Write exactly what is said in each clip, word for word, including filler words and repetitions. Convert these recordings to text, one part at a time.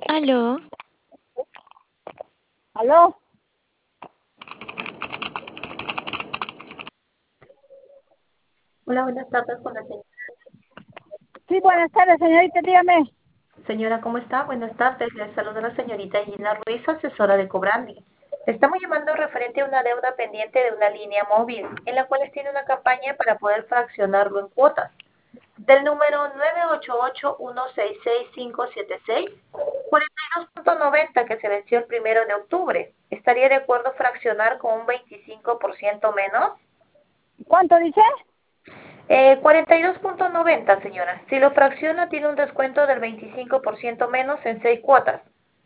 Aló, ¿Aló? Hola, buenas tardes con la señora. Sí, buenas tardes, señorita, dígame. Señora, ¿cómo está? Buenas tardes. Le saluda la señorita Gina Ruiz, asesora de Cobrandi. Estamos llamando referente a una deuda pendiente de una línea móvil, en la cual tiene una campaña para poder fraccionarlo en cuotas. Del número nueve ocho ocho uno seis seis cinco siete seis, cuarenta y dos punto noventa que se venció el primero de octubre. ¿Estaría de acuerdo fraccionar con un veinticinco por ciento menos? ¿Cuánto dice? Eh, cuarenta y dos punto noventa, señora. Si lo fracciona, tiene un descuento del veinticinco por ciento menos en seis cuotas.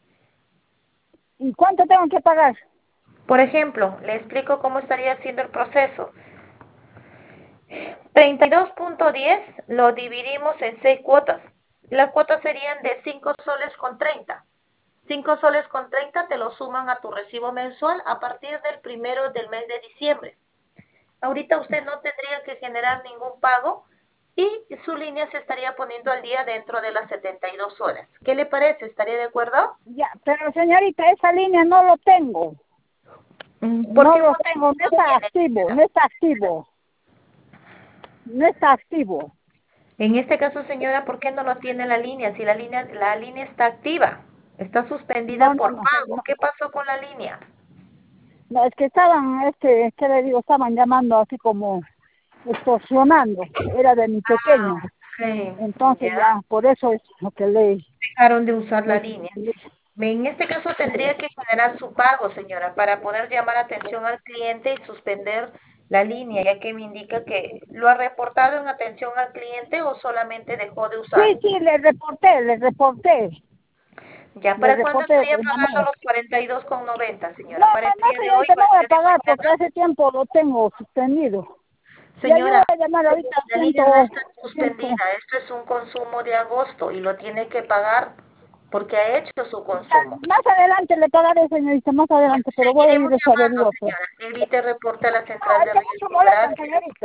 ¿Y cuánto tengo que pagar? Por ejemplo, le explico cómo estaría haciendo el proceso. treinta y dos punto diez lo dividimos en seis cuotas. Las cuotas serían de cinco soles con treinta. cinco soles con treinta te lo suman a tu recibo mensual a partir del primero del mes de diciembre. Ahorita usted no tendría que generar ningún pago y su línea se estaría poniendo al día dentro de las setenta y dos horas. ¿Qué le parece? ¿Estaría de acuerdo? Ya, pero señorita, esa línea no lo tengo. Mm, ¿Por No qué lo motivo tengo, no no está tiene? activo, no está activo, no está activo. En este caso, señora, ¿por qué no lo tiene la línea? Si la línea, la línea está activa, está suspendida No, no, por no, pago. no. ¿Qué pasó con la línea? No, es que estaban, este, ¿qué le digo? Estaban llamando así como extorsionando. Era de mi Ah, pequeño. ok, Entonces ya. ya, por eso es lo que le... Dejaron de usar la le- línea. le- En este caso tendría que generar su pago, señora, para poder llamar atención al cliente y suspender la línea, ya que me indica que lo ha reportado en atención al cliente o solamente dejó de Sí, usar. sí, le reporté, le reporté, ¿Ya le para cuándo reporté, estaría pagando llamé. los cuarenta y dos con noventa, No, señora? ¿Para no, el no, día de hoy, señorita, no para el voy a día de pagar porque mañana? hace tiempo lo tengo suspendido. Ya yo voy Señora, a llamar ahorita al la línea no ciento, está ciento, suspendida, esto es un consumo de agosto y lo tiene que pagar porque ha hecho su ya, consumo. más adelante le pagaré, señorita, más adelante, pero voy a ir Seguiremos a saber llamando, otro. señora. Evite reporte a la No, central es de que riesgo mucho molestan, grande. señorita.